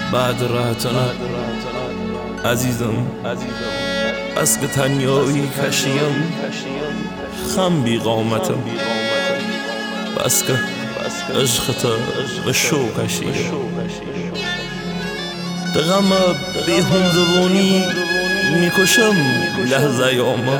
بعد رهتنه عزیزم از که تنیایی کشیم خم بی قامتم بس که عشقت به شو کشیم دغم بی همزبانی میکشم لحظه یامم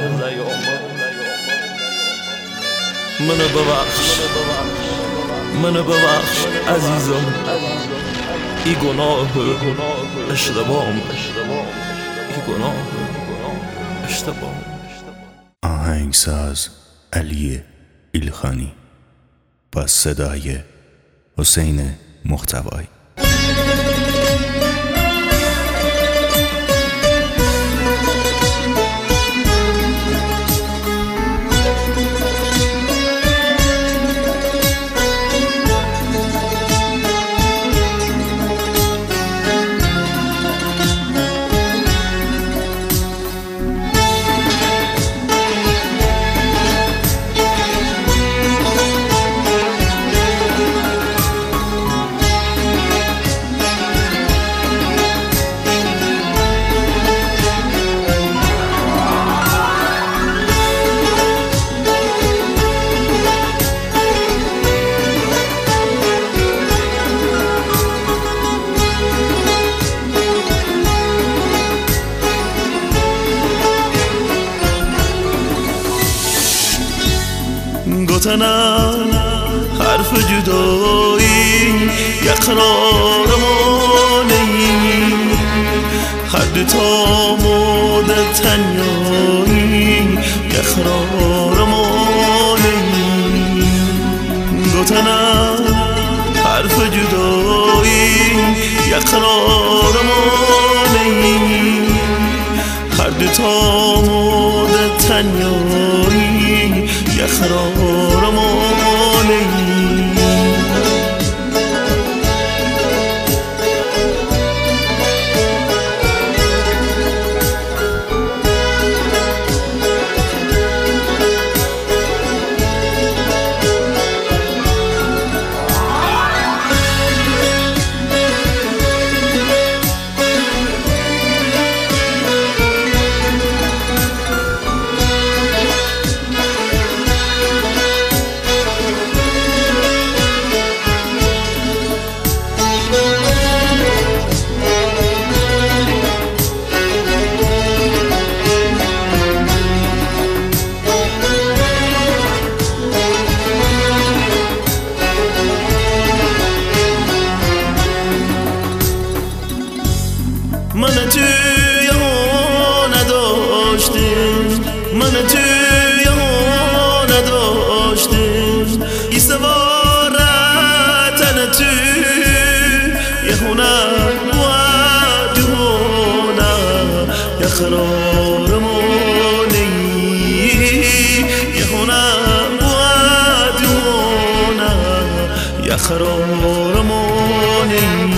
منو ببخش عزیزم ای گناه اشتباهم ای گناه اشتباهم. آهنگساز علی ایلخانی با صدای حسین محتوایی. گفتنم حرف جدایی یه قرار مانهی هر دوتا مدت تنیایی یه قرار مانهی گفتنم حرف جدایی یه قرار مانهی هر دوتا مدت تنیایی یه قرار مانهی من توی ها نداشتیم من توی ها نداشتیم ای سوارتن توی یه هنر وعد هنر یه قرار مانهی یه هنر وعد هنر یه قرار مانهی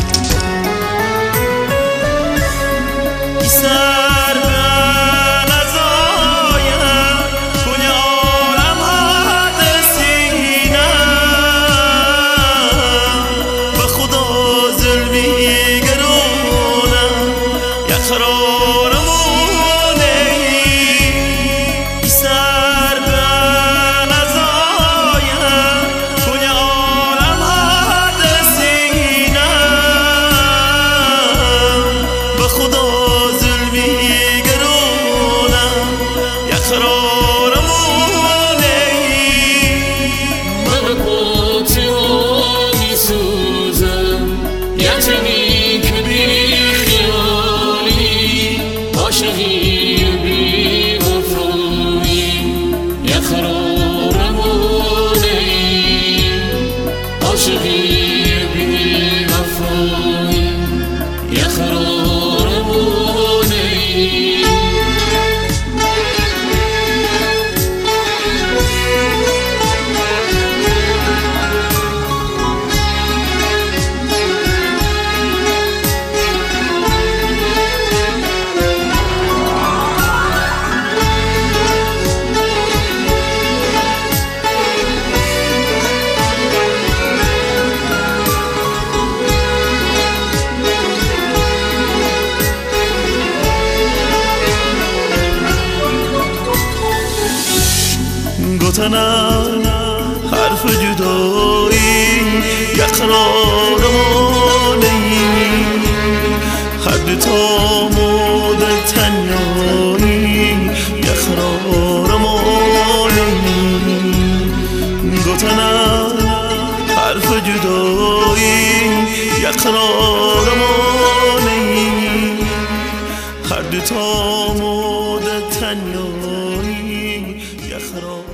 سر از گوتنم حرف جدایی یه قرارمانه هر دوتا مدل تنهایی یه قرارمانه گوتنم حرف جدایی یه قرارمانه هر دوتا مدل تنهایی یه قرار